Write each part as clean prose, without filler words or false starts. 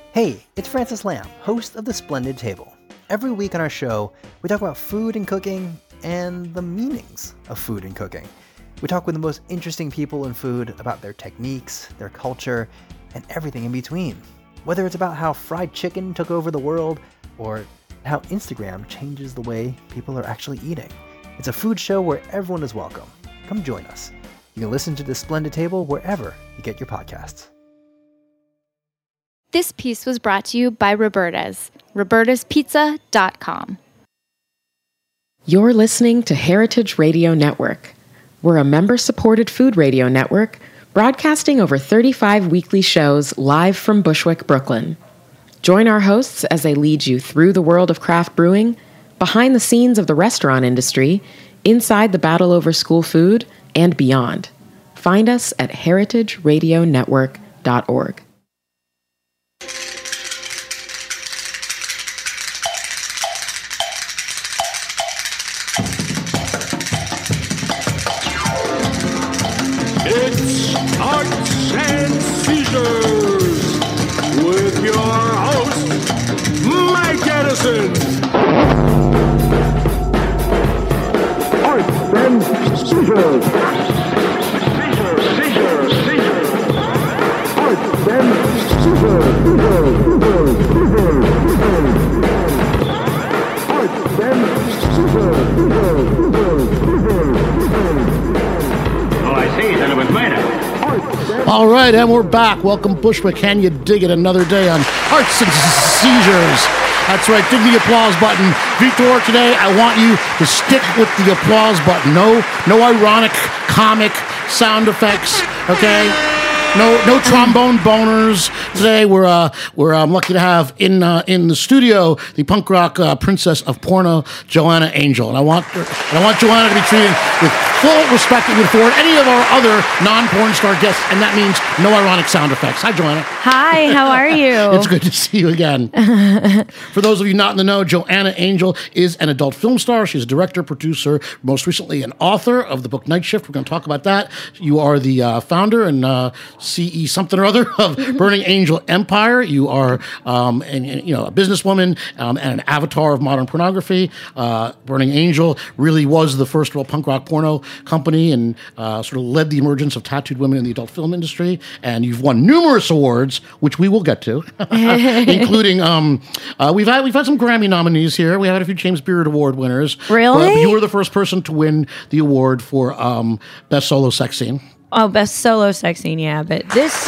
Hey, it's Francis Lamb, host of The Splendid Table. Every week on our show, we talk about food and cooking and the meanings of food and cooking. We talk with the most interesting people in food about their techniques, their culture, and everything in between. Whether it's about how fried chicken took over the world or how Instagram changes the way people are actually eating. It's a food show where everyone is welcome. Come join us. You can listen to The Splendid Table wherever you get your podcasts. This piece was brought to you by Roberta's, robertaspizza.com. You're listening to Heritage Radio Network. We're a member-supported food radio network broadcasting over 35 weekly shows live from Bushwick, Brooklyn. Join our hosts as they lead you through the world of craft brewing, behind the scenes of the restaurant industry, inside the battle over school food, and beyond. Find us at heritageradionetwork.org. It's Arts and Seizures with your host, Mike Edison. Arts and Seizures. Arts and Seizures. Arts and Seizures. Oh, I see. Then it was murder. All right, and we're back. Welcome, Bushwick. Can you dig it? Another day on Arts and Seizures. That's right. Dig the applause button. Victor, today I want you to stick with the applause button. No ironic comic sound effects. Okay. No trombone boners. Today we're lucky to have in the studio the punk rock princess of porno, Joanna Angel, and I want Joanna to be treated with full respect that we afford any of our other non-porn star guests, and that means no ironic sound effects. Hi, Joanna. Hi, how are you? It's good to see you again. For those of you not in the know, Joanna Angel is an adult film star. She's a director, producer, most recently an author of the book Night Shift. We're going to talk about that. You are the founder and CE something or other of Burning Angel Empire. You are a businesswoman and an avatar of modern pornography. Burning Angel really was the first real punk rock porno company and sort of led the emergence of tattooed women in the adult film industry. And you've won numerous awards, which we will get to, including we've had some Grammy nominees here. We had a few James Beard Award winners. Really? But you were the first person to win the award for best solo sex scene. Oh, best solo sex scene, yeah. But this...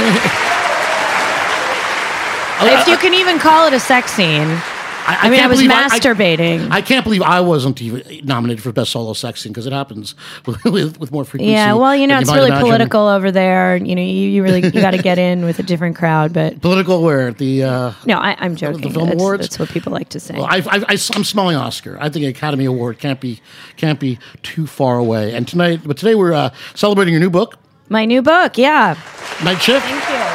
if you can even call it a sex scene... I was masturbating. I can't believe I wasn't even nominated for best solo sex scene because it happens with more frequency. Yeah, well, it's really political over there. You really got to get in with a different crowd. But political where no, I'm joking. The film awards. That's what people like to say. Well, I'm smelling Oscar. I think Academy Award can't be too far away. And today we're celebrating your new book. My new book, yeah. Night Shift. Thank you.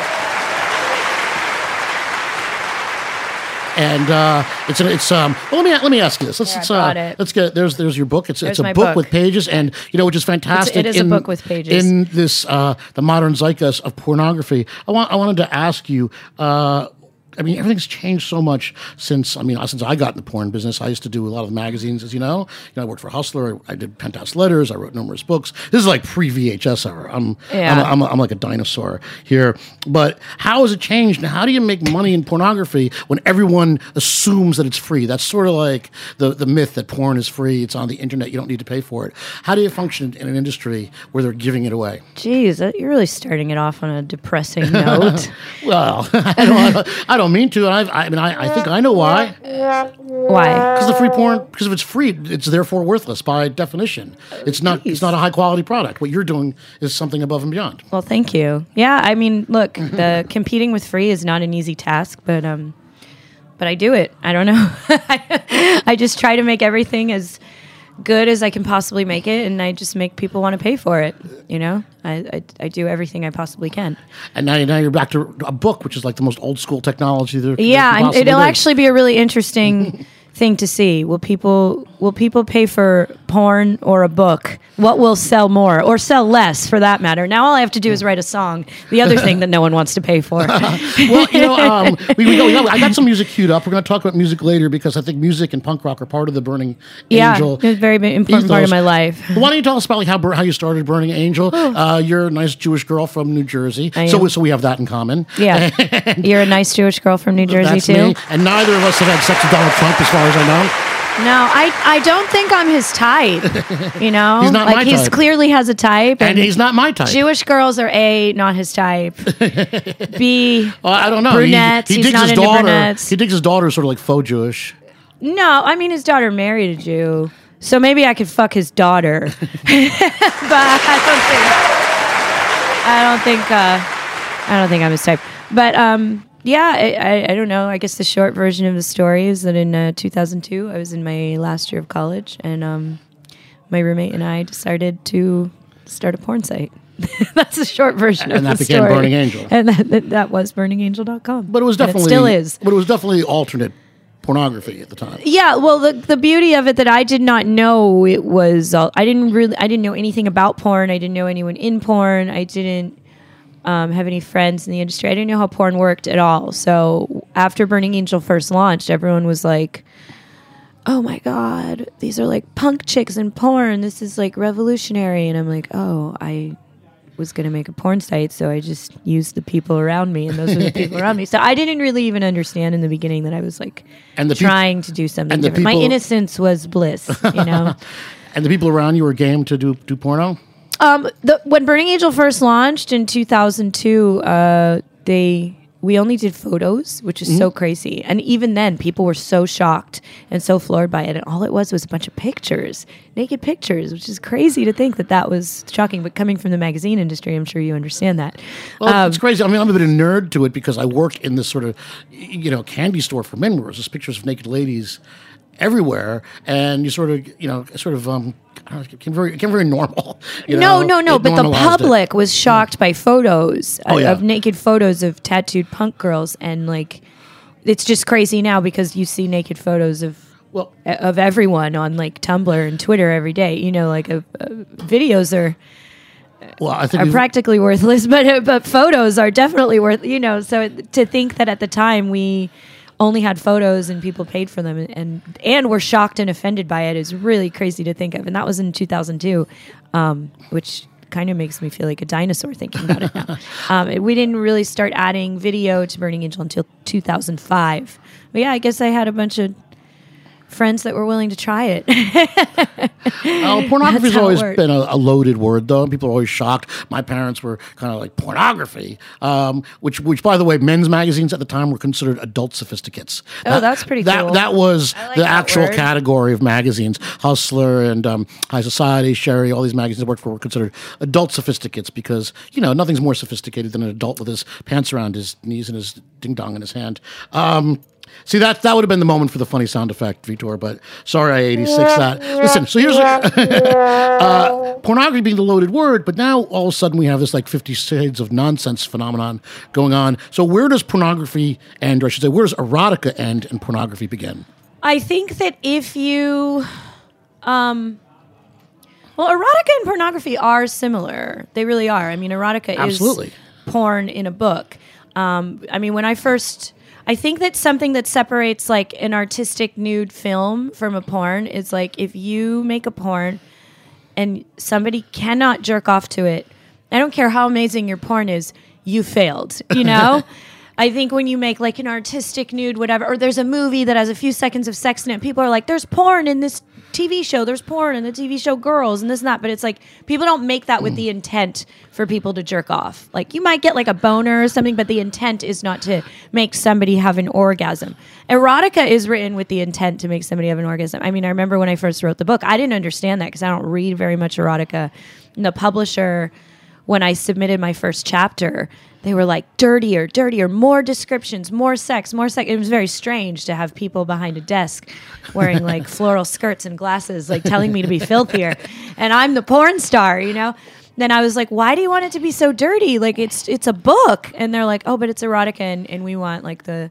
And let me ask you this. Let's get there's your book. It's a book with pages, and which is fantastic. It is a book with pages in this the modern zeitgeist of pornography. I wanted to ask you. Everything's changed so much since I got in the porn business. I used to do a lot of the magazines, as you know. I worked for Hustler. I did Penthouse Letters. I wrote numerous books. This is like pre-VHS era. I'm like a dinosaur here. But how has it changed? And how do you make money in pornography when everyone assumes that it's free? That's sort of like the myth that porn is free. It's on the internet. You don't need to pay for it. How do you function in an industry where they're giving it away? Jeez, you're really starting it off on a depressing note. Well, I don't mean to. I think I know why. Why? Because the free porn. Because if it's free, it's therefore worthless by definition. It's not. It's not a high quality product. What you're doing is something above and beyond. Well, thank you. Yeah, look, the competing with free is not an easy task, but I do it. I don't know. I just try to make everything as good as I can possibly make it, and I just make people want to pay for it. I do everything I possibly can. And now you're back to a book, which is like the most old school technology there. Yeah, it'll actually be a really interesting thing to see. Will people will people pay for porn or a book? What will sell more or sell less, for that matter? Now all I have to do is write a song. The other thing that no one wants to pay for. Well, I got some music queued up. We're going to talk about music later because I think music and punk rock are part of the Burning Angel. It's a very important part of my life. Why don't you tell us about how you started Burning Angel? You're a nice Jewish girl from New Jersey, so we have that in common. Yeah, you're a nice Jewish girl from New Jersey that's too. Me. And neither of us have had sex with Donald Trump, as far as I know. No, I don't think I'm his type. You know, he's not my he type. Clearly has a type, and he's not my type. Jewish girls are A, not his type. B, I don't know. Brunettes. He he's not into brunettes. He digs his daughter sort of like faux Jewish. No, I mean his daughter married a Jew, so maybe I could fuck his daughter. But I don't think I'm his type. But yeah, I don't know. I guess the short version of the story is that in 2002, I was in my last year of college, and my roommate and I decided to start a porn site. That's the short version of the story. And that became Burning Angel. And that was burningangel.com. But it was definitely... And it still is. But it was definitely alternate pornography at the time. Yeah, well, the beauty of it that I did not know it was... I didn't know anything about porn. I didn't know anyone in porn. I didn't have any friends in the industry. I didn't know how porn worked at all. So after Burning Angel first launched, everyone was like, oh my God, these are like punk chicks in porn. This is like revolutionary. And I'm like, oh, I was going to make a porn site, so I just used the people around me, and those were the people around me. So I didn't really even understand in the beginning that I was like trying to do something different. My innocence was bliss, you know? And the people around you were game to do porno? When Burning Angel first launched in 2002, we only did photos, which is so crazy. And even then, people were so shocked and so floored by it. And all it was a bunch of pictures, naked pictures, which is crazy to think that was shocking. But coming from the magazine industry, I'm sure you understand that. Well, it's crazy. I mean, I'm a bit of a nerd to it because I work in this sort of, candy store for men where there's just pictures of naked ladies everywhere, and you sort of, became very normal. No. But the public was shocked by photos of naked photos of tattooed punk girls, and like, it's just crazy now because you see naked photos of everyone on like Tumblr and Twitter every day. Videos are. Well, I think practically worthless, but photos are definitely worth. So to think that at the time we only had photos and people paid for them and were shocked and offended by it is really crazy to think of. And that was in 2002, which kind of makes me feel like a dinosaur thinking about it now. We didn't really start adding video to Burning Angel until 2005. But yeah, I guess I had a bunch of friends that were willing to try it. Pornography has always been a loaded word, though. People are always shocked. My parents were kind of like, pornography, which, by the way, men's magazines at the time were considered adult sophisticates. That's pretty cool. That was the actual word. Category of magazines. Hustler and High Society, Sherry, all these magazines I worked for were considered adult sophisticates because, nothing's more sophisticated than an adult with his pants around his knees and his ding-dong in his hand. See, that would have been the moment for the funny sound effect, Vitor, but sorry I 86 that. Listen, so here's pornography being the loaded word, but now all of a sudden we have this like 50 Shades of Nonsense phenomenon going on. So where does pornography end, or I should say, where does erotica end and pornography begin? I think that if you... erotica and pornography are similar. They really are. I mean, erotica is porn in a book. I think that something that separates like an artistic nude film from a porn is like if you make a porn and somebody cannot jerk off to it, I don't care how amazing your porn is, you failed, I think when you make like an artistic nude, whatever, or there's a movie that has a few seconds of sex in it, people are like, there's porn in this TV show, there's porn in the TV show Girls and this and that, but it's like people don't make that with the intent for people to jerk off. Like you might get like a boner or something, but the intent is not to make somebody have an orgasm. Erotica is written with the intent to make somebody have an orgasm. I mean, I remember when I first wrote the book, I didn't understand that because I don't read very much erotica. And the publisher, when I submitted my first chapter, they were like, dirtier, more descriptions, more sex. It was very strange to have people behind a desk wearing like floral skirts and glasses, like telling me to be filthier. And I'm the porn star, Then I was like, why do you want it to be so dirty? Like it's a book. And they're like, oh, but it's erotica and we want like the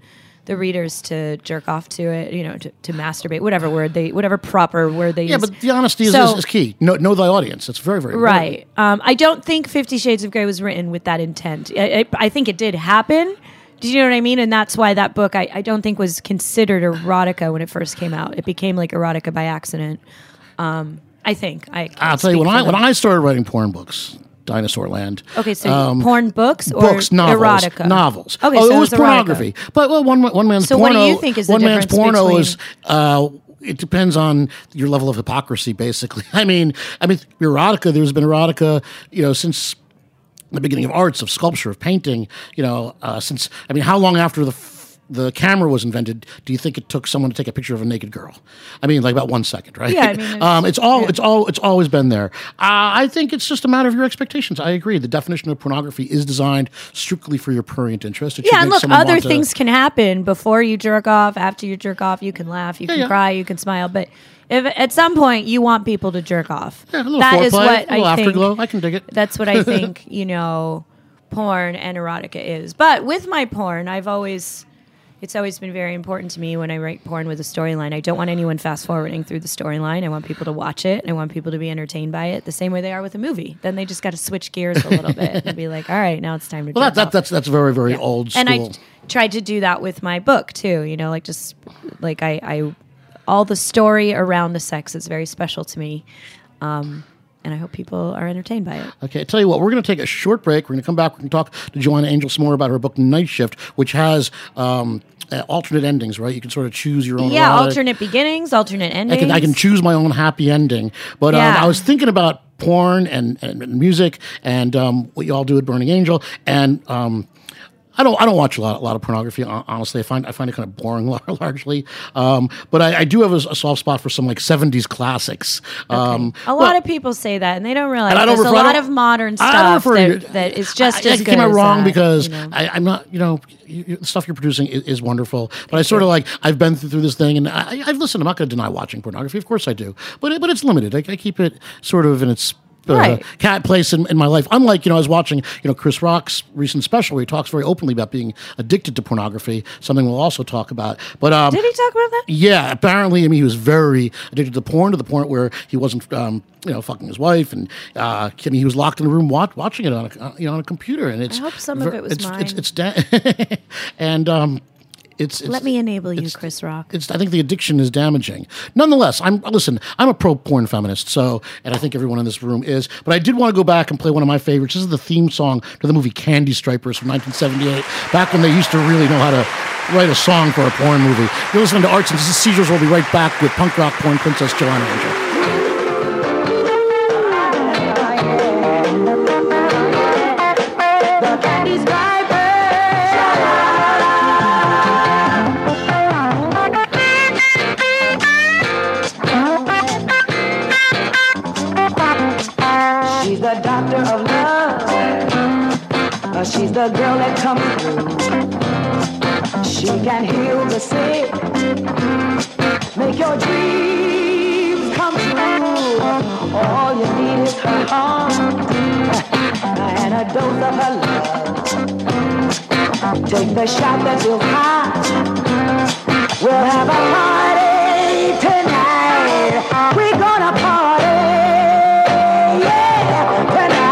the readers to jerk off to it, to masturbate, whatever proper word they use. Yeah, but the honesty is key. Know thy audience. It's very, very important. Right. I don't think 50 Shades of Grey was written with that intent. I think it did happen. Do you know what I mean? And that's why that book, I don't think was considered erotica when it first came out. It became like erotica by accident. I think. I'll tell you, when I started writing porn books, Dinosaur Land. Okay, so porn books or books, novels, erotica? Novels. Okay, so it was pornography. But one man's so porno. What do you think is the one man's difference porno between... is. It depends on your level of hypocrisy, basically. I mean, erotica. There's been erotica, since the beginning of arts, of sculpture, of painting. Since how long after the camera was invented, do you think it took someone to take a picture of a naked girl? Like about 1 second, right? Yeah, it's always been there. I think it's just a matter of your expectations. I agree. The definition of pornography is designed strictly for your prurient interest. And look, other things can happen before you jerk off, after you jerk off. You can laugh, you can cry, you can smile, but if at some point you want people to jerk off, that foreplay, is what I think. Afterglow, I can dig it. That's what I think. Porn and erotica is. But with my porn, it's always been very important to me when I write porn with a storyline. I don't want anyone fast forwarding through the storyline. I want people to watch it. I want people to be entertained by it the same way they are with a movie. Then they just got to switch gears a little bit and be like, all right, now it's time to jerk off. That's very, very old school. And I tried to do that with my book too. I all the story around the sex is very special to me. And I hope people are entertained by it. Okay, I tell you what, we're going to take a short break. We're going to come back. We're going to talk to Joanna Angel some more about her book, Night Shift, which has alternate endings, right? You can sort of choose your own. Yeah, alternate beginnings, alternate endings. I can choose my own happy ending. But I was thinking about porn and music and what you all do at Burning Angel. And I don't watch a lot of pornography. Honestly, I find it kind of boring largely. But I do have a soft spot for some 70s classics. Okay. A lot of people say that, and they don't realize there's a lot of modern stuff that is just as good. I came out wrong that, because I'm not. The stuff you're producing is wonderful. But I sort of I've been through this thing, and I've listened. I'm not going to deny watching pornography. Of course I do. But it's limited. I keep it sort of in its cat place in my life. Unlike, I was watching, Chris Rock's recent special where he talks very openly about being addicted to pornography, something we'll also talk about. But did he talk about that? Yeah, apparently, he was very addicted to porn to the point where he wasn't, fucking his wife, and he was locked in a room watching it on a computer. And I hope some of it was mine. And let me enable you, Chris Rock. I think the addiction is damaging. Nonetheless, I'm a pro porn feminist, and I think everyone in this room is. But I did want to go back and play one of my favorites. This is the theme song to the movie Candy Stripers from 1978, back when they used to really know how to write a song for a porn movie. You're listening to Arts, and this is Seizures. We'll be right back with punk rock porn princess Joanna Angel. She's the girl that comes through. She can heal the sick, make your dreams come true. All you need is her heart and a dose of her love. Take the shot that will hide. We'll have a party tonight. We're gonna party, yeah, tonight.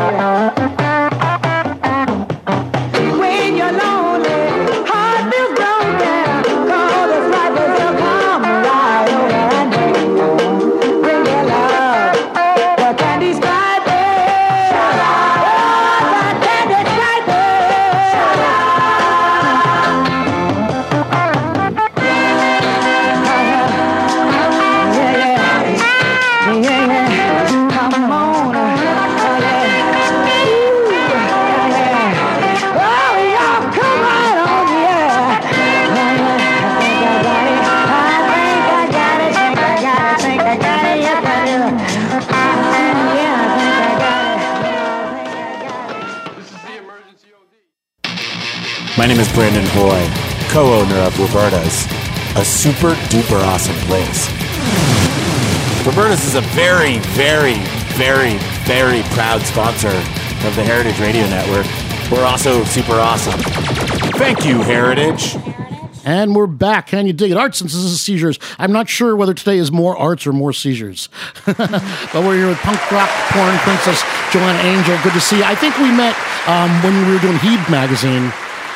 My name is Brandon Hoy, co-owner of Roberta's, a super duper awesome place. Roberta's is a very, very, very, very proud sponsor of the Heritage Radio Network. We're also super awesome. Thank you, Heritage. And we're back. Can you dig it? Arts and Seizures. I'm not sure whether today is more arts or more seizures. But we're here with punk rock porn princess Joanna Angel. Good to see you. I think we met when we were doing Heeb magazine.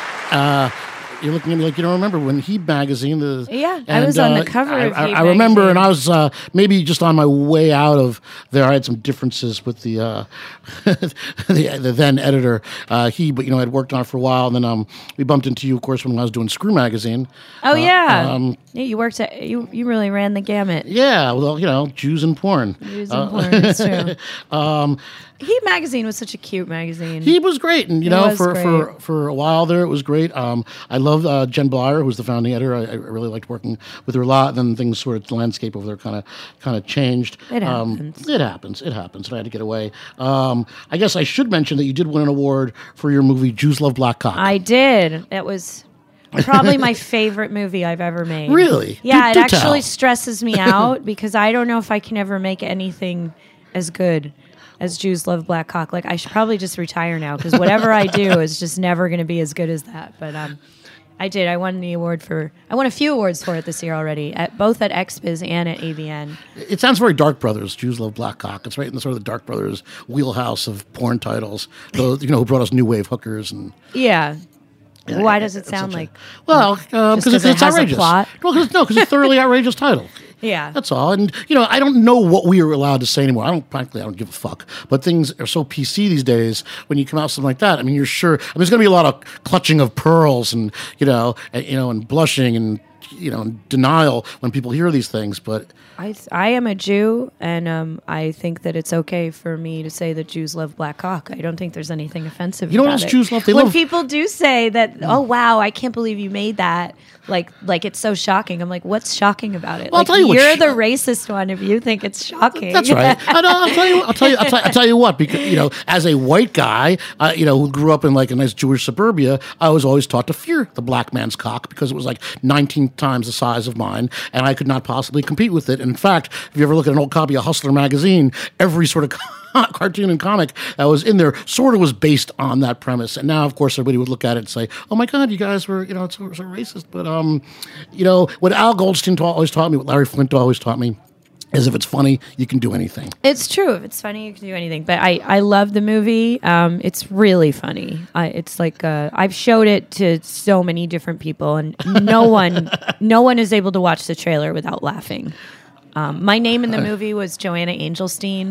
You're looking at me like you don't remember when Heeb magazine. I was on the cover of Heeb I remember, magazine. and I was maybe just on my way out of there. I had some differences with the the then editor Heeb, but I'd worked on it for a while, and then we bumped into you, of course, when I was doing Screw magazine. Oh yeah, you worked at you really ran the gamut. Yeah, well, Jews and porn. Jews and porn, it's true. Heeb magazine was such a cute magazine. Heeb was great, and for great. for a while there, it was great. I love Jen Blyer, who was the founding editor. I really liked working with her a lot. And then things sort of the landscape over there kind of changed. It happens. It happens. And I had to get away. I guess I should mention that you did win an award for your movie Jews Love Black Cock. I did. That was probably my favorite movie I've ever made. Really? Yeah, Do it actually tell. stresses me out because I don't know if I can ever make anything as good as Jews Love Black Cock. Like, I should probably just retire now because whatever I do is just never going to be as good as that. But I did. I won a few awards for it this year already, both at XBiz and at AVN. It sounds very Dark Brothers, Jews Love Black Cock. It's right in the sort of the Dark Brothers wheelhouse of porn titles. Those, who brought us new wave hookers and. Yeah. Why does it sound like? Well, because it's has outrageous. a plot? Well, because it's a thoroughly outrageous title. Yeah. That's all. And, I don't know what we are allowed to say anymore. I don't give a fuck. But things are so PC these days when you come out with something like that. I mean, you're sure. There's going to be a lot of clutching of pearls and, and blushing and, denial when people hear these things. But I am a Jew, and I think that it's okay for me to say that Jews love black cock. I don't think there's anything offensive. You know what about else it. Jews love? They when love. people do say that, oh wow, I can't believe you made that. Like it's so shocking. I'm like, what's shocking about it? Well, I'll tell you what you're the racist one if you think it's shocking. That's right. I'll tell you what. Because as a white guy, who grew up in like a nice Jewish suburbia, I was always taught to fear the black man's cock because it was like 19 times the size of mine, and I could not possibly compete with it. And in fact, if you ever look at an old copy of Hustler magazine, every sort of cartoon and comic that was in there sort of was based on that premise. And now, of course, everybody would look at it and say, "Oh my God, you guys were, it's so racist." But what Al Goldstein always taught me, what Larry Flint always taught me, is if it's funny, you can do anything. It's true. If it's funny, you can do anything. But I love the movie. It's really funny. It's like I've showed it to so many different people, and no one is able to watch the trailer without laughing. My name in the movie was Joanna Angelstein,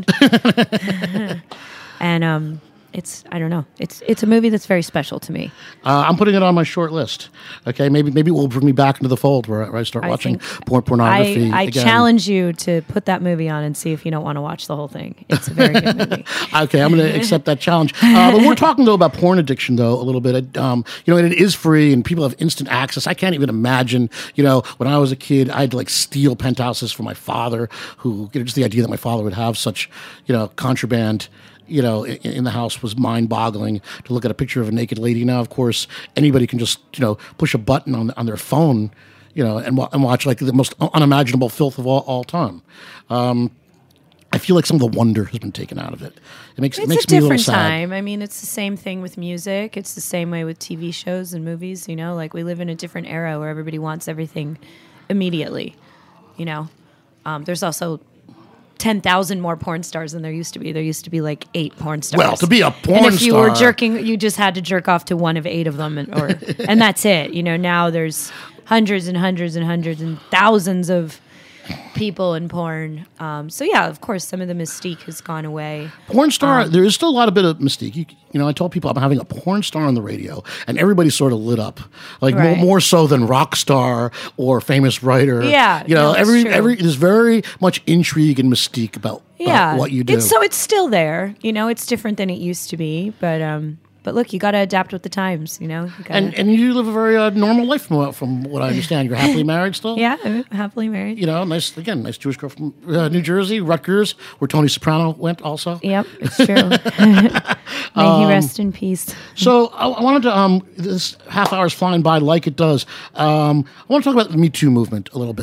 and I don't know. It's a movie that's very special to me. I'm putting it on my short list. Okay, maybe it will bring me back into the fold where I start watching pornography. I again. challenge you to put that movie on and see if you don't want to watch the whole thing. It's a very good movie. Okay, I'm going to accept that challenge. But we're talking though about porn addiction though a little bit. And it is free and people have instant access. I can't even imagine. When I was a kid, I'd like steal penthouses from my father, who just the idea that my father would have such contraband. In the house was mind-boggling to look at a picture of a naked lady. Now, of course, anybody can just, push a button on their phone, and watch like the most unimaginable filth of all time. I feel like some of the wonder has been taken out of it. It makes me a little sad. It's a different time. I mean, it's the same thing with music. It's the same way with TV shows and movies. Like we live in a different era where everybody wants everything immediately. There's also 10,000 more porn stars than there used to be. There used to be like 8 porn stars. Well, to be a porn and if you star, were jerking, you just had to jerk off to one of 8 of them, and that's it. Now there's hundreds and hundreds and hundreds and thousands of people in porn. So yeah, of course, some of the mystique has gone away. Porn star, there is still a lot of bit of mystique. I told people I'm having a porn star on the radio, and everybody sort of lit up, like Right. more so than rock star or famous writer. Yeah, there's very much intrigue and mystique about what you do. It's still there. It's different than it used to be, but look, you got to adapt with the times. And you live a very normal life from what I understand. You're happily married still. Yeah, I'm happily married. Nice Jewish girl from New Jersey, Rutgers, where Tony Soprano went also. Yep, it's true. May he rest in peace. So I wanted to, this half hour is flying by like it does. I want to talk about the Me Too movement a little bit.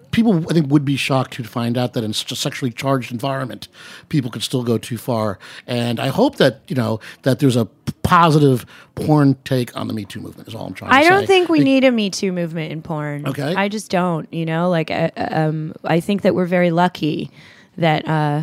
people, I think, would be shocked to find out that in such a sexually charged environment, people could still go too far. And I hope that, that there's a positive porn take on the Me Too movement is all I'm trying to say. I don't think we need a Me Too movement in porn. Okay. I just don't, I think that we're very lucky that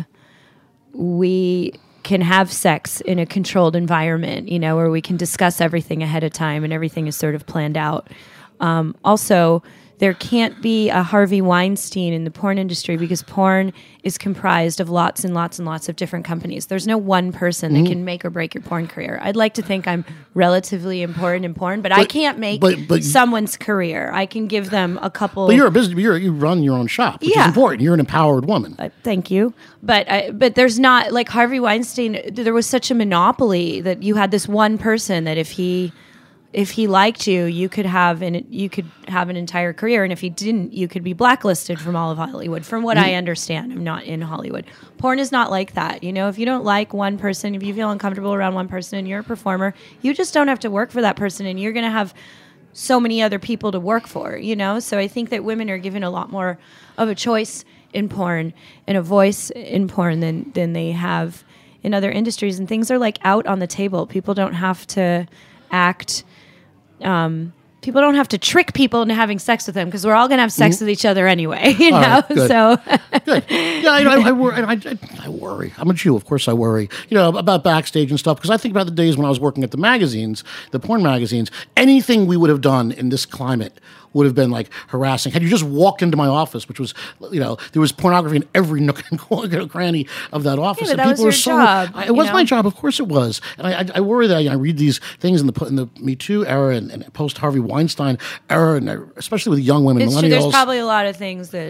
we can have sex in a controlled environment, where we can discuss everything ahead of time and everything is sort of planned out. Also, there can't be a Harvey Weinstein in the porn industry because porn is comprised of lots and lots and lots of different companies. There's no one person that can make or break your porn career. I'd like to think I'm relatively important in porn, but I can't make someone's career. I can give them a couple. But you're a business. You run your own shop, which is important. You're an empowered woman. Thank you. But there's not, like Harvey Weinstein, there was such a monopoly that you had this one person that if he liked you, you could have an entire career, and if he didn't, you could be blacklisted from all of Hollywood. From what I understand, I'm not in Hollywood. Porn is not like that. If you don't like one person, if you feel uncomfortable around one person, and you're a performer, you just don't have to work for that person, and you're going to have so many other people to work for. So I think that women are given a lot more of a choice in porn and a voice in porn than they have in other industries, and things are like out on the table. People don't have to act. People don't have to trick people into having sex with them because we're all going to have sex with each other anyway, Right, good. So good. Yeah, I worry. I'm a Jew, of course I worry. About backstage and stuff because I think about the days when I was working at the magazines, the porn magazines. Anything we would have done in this climate would have been like harassing. Had you just walked into my office, which was, there was pornography in every nook and cranny of that office. Yeah, but and that was your job. It was my job, of course it was. And I worry that I read these things in the Me Too era and post Harvey Weinstein era, and especially with young women, it's millennials. true. There's probably a lot of things that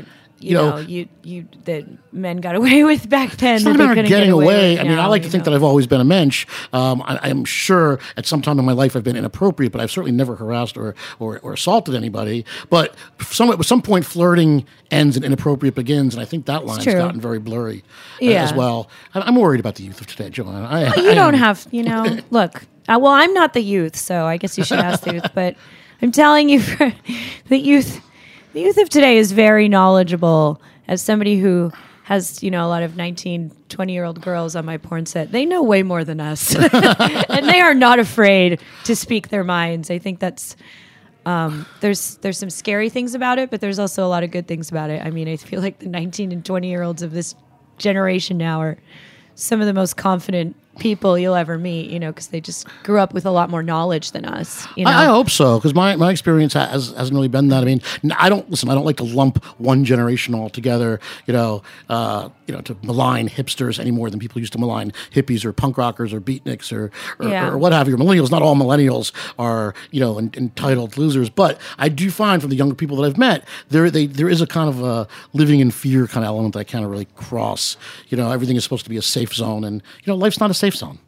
that men got away with back then. It's not a matter of getting away. I mean, I like to think that I've always been a mensch. I'm sure at some time in my life I've been inappropriate, but I've certainly never harassed or assaulted anybody. But at some point, flirting ends and inappropriate begins, and I think that line's gotten very blurry as well. I'm worried about the youth of today, Joanna. You don't have, look, well, I'm not the youth, so I guess you should ask the youth, but I'm telling you, the youth of today is very knowledgeable. As somebody who has, a lot of 19, 20-year-old girls on my porn set, they know way more than us. And they are not afraid to speak their minds. I think that's, there's some scary things about it, but there's also a lot of good things about it. I mean, I feel like the 19 and 20-year-olds of this generation now are some of the most confident people you'll ever meet, because they just grew up with a lot more knowledge than us. I hope so, because my experience hasn't really been that. I mean, I don't like to lump one generation all together, to malign hipsters any more than people used to malign hippies or punk rockers or beatniks or what have you. Millennials, not all millennials are, entitled losers, but I do find from the younger people that I've met, there is a kind of a living in fear kind of element that I can't really cross. Everything is supposed to be a safe zone, and life's not a safe zone.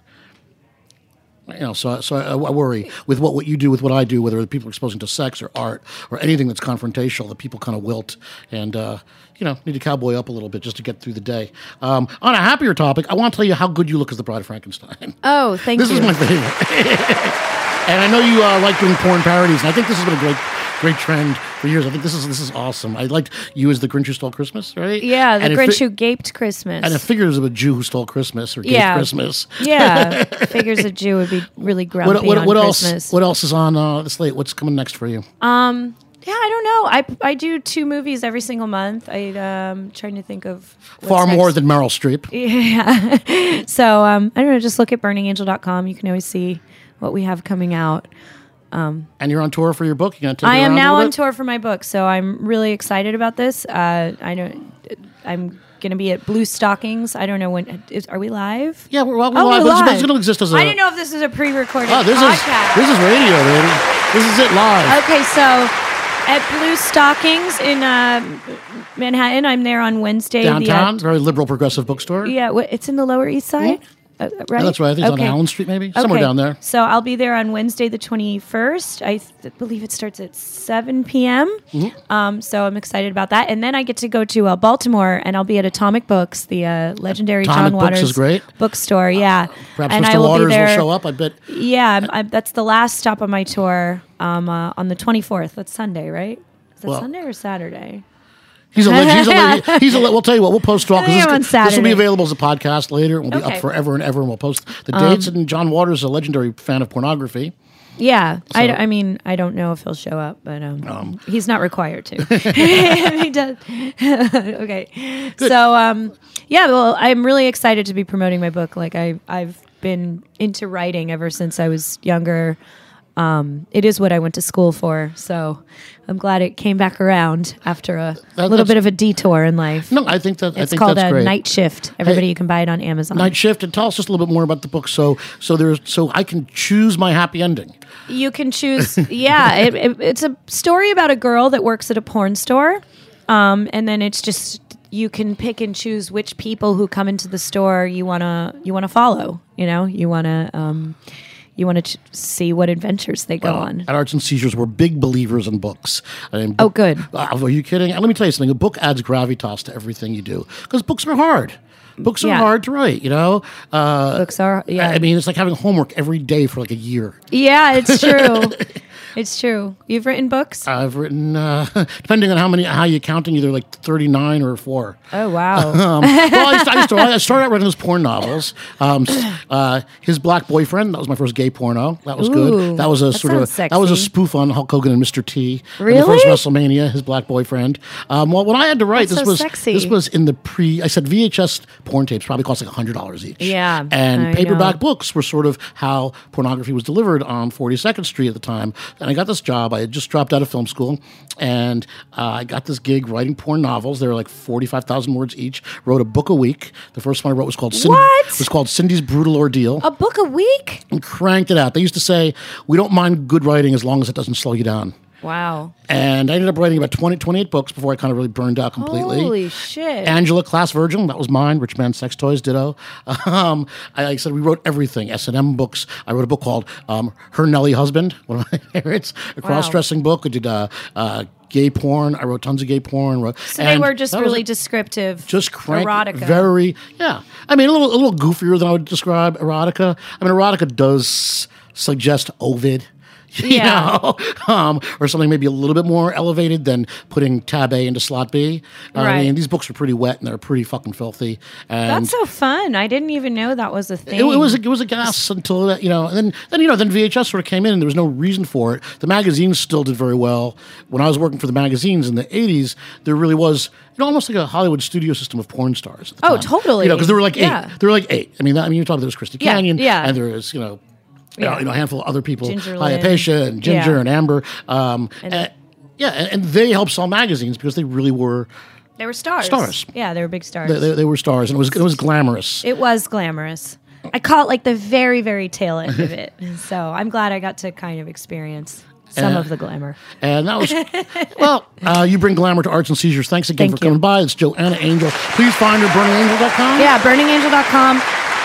So I worry with what you do, with what I do, whether people are exposing to sex or art or anything that's confrontational, that people kind of wilt and need to cowboy up a little bit just to get through the day. On a happier topic, I want to tell you how good you look as the Bride of Frankenstein. Oh, thank you. This is my favorite. And I know you like doing porn parodies, and I think this has been a great trend for years. I think this is awesome. I liked you as the Grinch who stole Christmas, right? Yeah, the Grinch who gaped Christmas. And it figures of a Jew who stole Christmas or gaped Christmas. Yeah, figures a Jew would be really grumpy on Christmas. What else is on the slate? What's coming next for you? Yeah, I don't know. I do 2 movies every single month. I'm trying to think of far next. More than Meryl Streep. Yeah. So I don't know. Just look at burningangel.com. You can always see what we have coming out. And you're on tour for your book? You're gonna take I it am around now a little on bit? tour for my book, so I'm really excited about this. I know I'm going to be at Blue Stockings. I don't know when. Are we live? Yeah, we're live. We're live. It's going to exist as a... I didn't know if this is a pre-recorded this podcast. This is radio, baby. This is it live. Okay, so at Blue Stockings in Manhattan, I'm there on Wednesday. Downtown, very liberal progressive bookstore. Yeah, it's in the Lower East Side. Right? Yeah, that's right. I think it's on Allen Street, maybe. Somewhere down there. So I'll be there on Wednesday, the 21st. I believe it starts at 7 p.m. Mm-hmm. So I'm excited about that. And then I get to go to Baltimore, and I'll be at Atomic Books, the legendary Atomic John Waters Books is great. bookstore. Yeah. Perhaps and Mr. Waters will show up, I bet. Yeah, that's the last stop on my tour on the 24th. That's Sunday, right? Is that Sunday or Saturday? He's a legend. We'll tell you what. We'll post all I think I'm on because this will be Saturday. available as a podcast later. It will be Okay. up forever and ever, and we'll post the dates. And John Waters is a legendary fan of pornography. Yeah, So- I mean, I don't know if he'll show up, but he's not required to. If he does. Okay. So, yeah, well, I'm really excited to be promoting my book. Like, I've been into writing ever since I was younger. It is what I went to school for, so I'm glad it came back around after a little bit of a detour in life. No, I think that It's I think called that's a great. Night Shift. Everybody, you can buy it on Amazon. Night Shift, and tell us just a little bit more about the book, so I can choose my happy ending. You can choose. Yeah, it's a story about a girl that works at a porn store, and then it's just you can pick and choose which people who come into the store you wanna follow. You know, you want to see what adventures they go on. At Arts and Seizures, we're big believers in books. Oh, good. Are you kidding? And let me tell you something. A book adds gravitas to everything you do because books are hard. Books are Yeah. hard to write, you know? Books are, yeah. I mean, it's like having homework every day for like a year. Yeah, it's true. It's true. You've written books? I've written, depending on how you're counting, either like 39 or 4. Oh, wow. Well, I started out writing those porn novels. His Black Boyfriend, that was my first gay porno. That was Ooh, good. That was a that sort of sounds that was a sexy. spoof on Hulk Hogan and Mr. T. And Really? the first WrestleMania, His Black Boyfriend. Well, when I had to write, That's this so was sexy. this was in the I said VHS porn tapes probably cost like $100 each. Yeah, and I paperback know. books were sort of how pornography was delivered on 42nd Street at the time. And I got this job. I had just dropped out of film school, and I got this gig writing porn novels. They were like 45,000 words each. Wrote a book a week. The first one I wrote was called Cindy's Brutal Ordeal. A book a week? And cranked it out. They used to say, we don't mind good writing as long as it doesn't slow you down. Wow. And I ended up writing about 28 books before I kind of really burned out completely. Holy shit. Angela, Class Virgin, that was mine. Rich Man Sex Toys, ditto. I said we wrote everything. S&M books. I wrote a book called Her Nelly Husband, one of my favorites. A cross-dressing book. I did gay porn. I wrote tons of gay porn. So they were just really descriptive. Just crank, erotica. Very, yeah. I mean, a little goofier than I would describe erotica. I mean, erotica does suggest Ovid. You know? Or something maybe a little bit more elevated than putting tab A into slot B. I Right. mean, these books are pretty wet and they're pretty fucking filthy. And That's so fun. I didn't even know that was a thing. it was a gas until that, you know, and then VHS sort of came in and there was no reason for it. The magazines still did very well. When I was working for the magazines in the 80s, there really was, you know, almost like a Hollywood studio system of porn stars. At the time. Totally. You know, because there were like 8. Yeah. There were like 8. I mean, you're talking there was Christy Yeah, Canyon, yeah. and there was, you know, a handful of other people, Ginger Hypatia Lynn. and Ginger Yeah. and Amber. And they helped sell magazines because they really were They were stars. Stars. Yeah, they were big stars. they were stars, and it was glamorous. It was glamorous. I caught like the very, very tail end of it. So I'm glad I got to kind of experience some of the glamour. And that was, well, you bring glamour to Arts and Seizures. Thanks again Thank for you. coming by. It's Joanna Angel. Please find her at burningangel.com. Yeah, burningangel.com.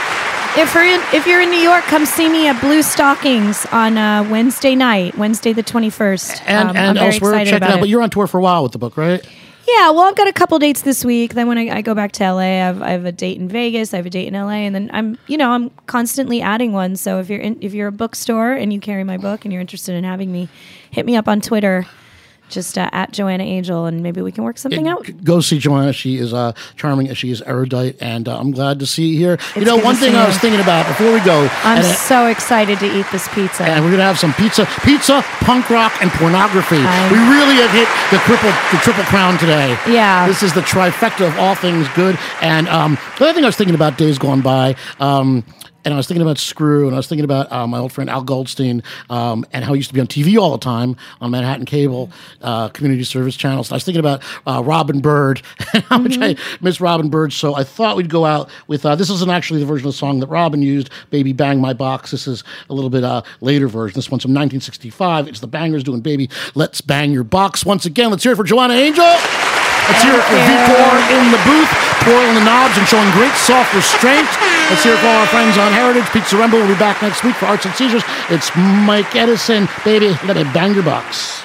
If you're in New York, come see me at Blue Stockings on Wednesday night, Wednesday the 21st. And I'm very elsewhere, excited check it about out. But you're on tour for a while with the book, right? Yeah, well, I've got a couple dates this week. Then when I go back to LA, I have a date in Vegas. I have a date in LA, and then I'm constantly adding one. So if you're a bookstore and you carry my book and you're interested in having me, hit me up on Twitter, just at Joanna Angel, and maybe we can work something out. Go see Joanna. She is charming. She is erudite, and I'm glad to see you here. It's good One to thing see I you. was thinking about before we go, I'm so excited to eat this pizza. and we're gonna have some pizza, punk rock, and pornography. We really have hit the triple crown today. Yeah. This is the trifecta of all things good. And the other thing I was thinking about days gone by. And I was thinking about Screw, and I was thinking about my old friend Al Goldstein, and how he used to be on TV all the time on Manhattan Cable, community service channels. And I was thinking about Robin Bird, and how much I miss Robin Bird. So I thought we'd go out with, this isn't actually the version of the song that Robin used, Baby Bang My Box. This is a little bit later version. This one's from 1965. It's the Bangers doing Baby Let's Bang Your Box. Once again, let's hear it for Joanna Angel. Let's hear it for Vitor in the booth, twirling the knobs and showing great soft restraint. Let's hear it for all our friends on Heritage. Pizza Rumble will be back next week for Arts and Seizures. It's Mike Edison. Baby, let me bang your box.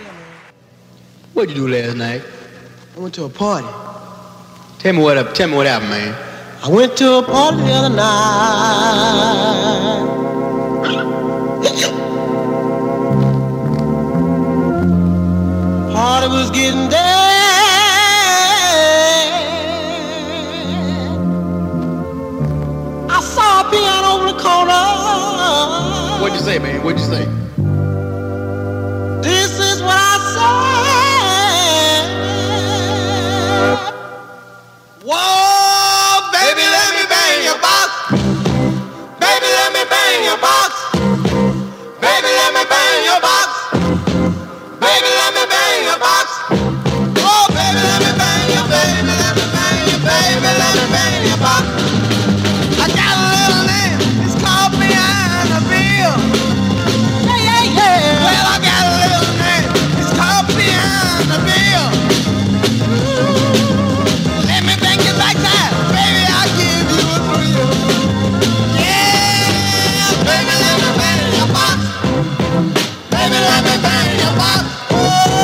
What'd you do last night? I went to a party. Tell me what happened, man. I went to a party the other night. Party was getting down. What'd you say, man? What'd you say? This is what I said. Whoa, baby, let me bang your box. Baby, let me bang your box. Baby, let me bang your box. Baby, let me bang your box. Oh, baby, let me bang your, baby, let me bang your, baby, let me bang your box. I got a little name, it's called Piano Bill. Yeah, yeah, yeah. Well, I got a little name, it's called Piano Bill. Let me bang your backside, baby, I'll give you a thrill. Yeah, baby, let me bang your box. Baby, let me bang your box. Oh,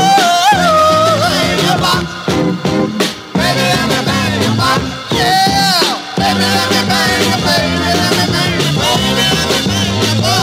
bang your box. Baby, let me bang your box. Yeah, baby, let me bang your, baby, let me bang your, baby, let me bang your box.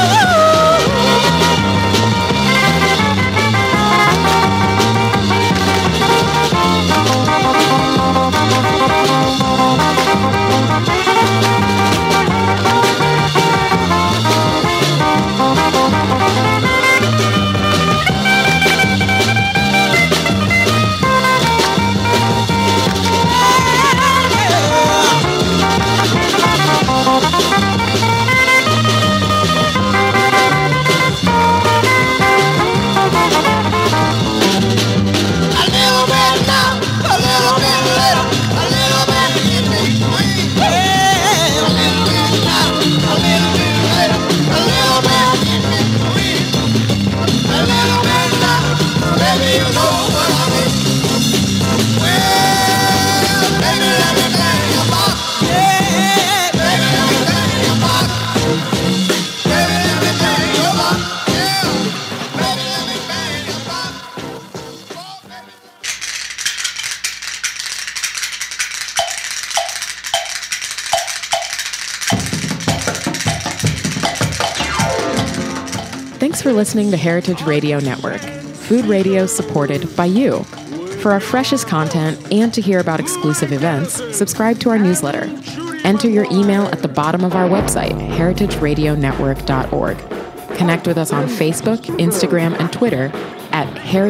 Thanks for listening to Heritage Radio Network, food radio supported by you. For our freshest content and to hear about exclusive events, subscribe to our newsletter. Enter your email at the bottom of our website, heritageradionetwork.org. Connect with us on Facebook, Instagram, and Twitter at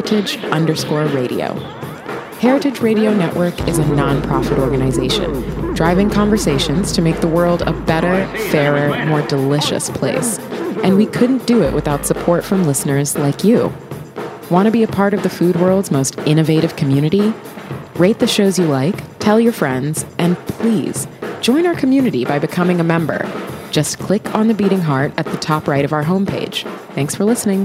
heritage_radio. Heritage Radio Network is a nonprofit organization, driving conversations to make the world a better, fairer, more delicious place. And we couldn't do it without support from listeners like you. Want to be a part of the food world's most innovative community? Rate the shows you like, tell your friends, and please join our community by becoming a member. Just click on the beating heart at the top right of our homepage. Thanks for listening.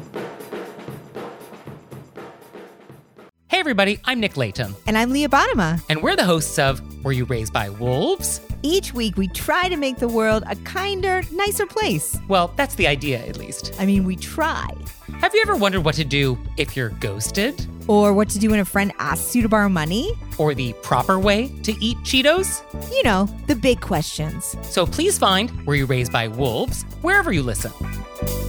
Hey everybody, I'm Nick Latham. And I'm Leah Bottima. And we're the hosts of Were You Raised by Wolves? Each week we try to make the world a kinder, nicer place. Well, that's the idea, at least. I mean, we try. Have you ever wondered what to do if you're ghosted? Or what to do when a friend asks you to borrow money? Or the proper way to eat Cheetos? You know, the big questions. So please find Were You Raised by Wolves wherever you listen.